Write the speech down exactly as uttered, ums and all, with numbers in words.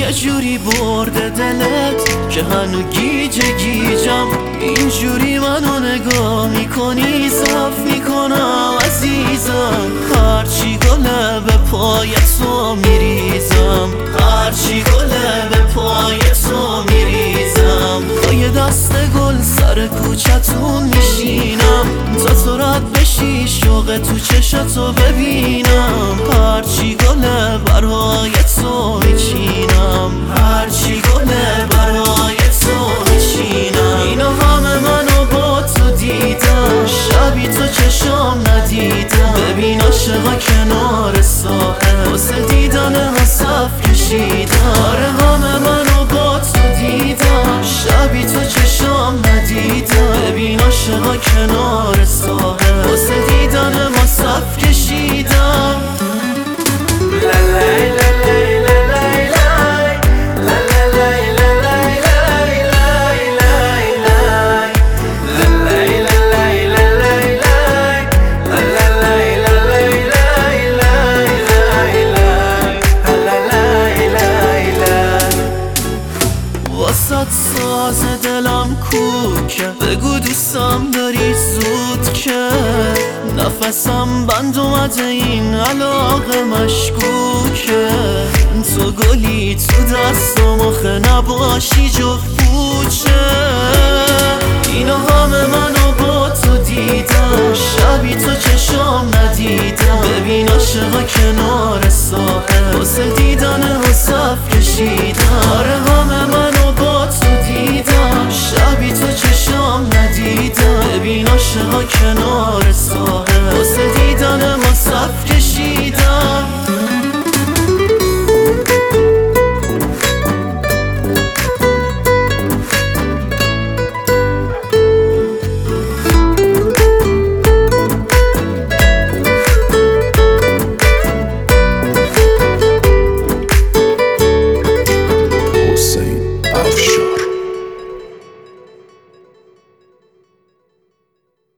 یه جوری برده دلت که هنو گیج گیجم. اینجوری منو نگاه میکنی صاف میکنم عزیزم. هرچی گله به پای تو میریزم، هرچی گله به پای تو میریزم. با یه دست گل سر کوچتون میشینم تا تو رد بشی شوق تو چشاتو ببینم. هرچی گله برای تو میچینم، هرچی گله برای تو میچینم. اینا همه منو با تو دیدم، شبی تو چشام ندیدم. ببین عاشقا کنار ساحل واسه دیدن ما صف کشیدم. آره همه منو با تو دیدم، شبی تو چشام ندیدم. ببین عاشقا کنار ساحل واسه دیدن ما صف کشیدم. واسه ساز دلم کوکه، بگو دوستم داری زود که. نفسم بند اومده این علاقه مشکوکه. تو گلی تو دست و مخ نباشی جفت پوچه. اینا همه منو با تو دیدم، شبی تو چشام ندیدم. ببین عاشقا کنار ساحل واسه دیدن ما صف کشیدم. آره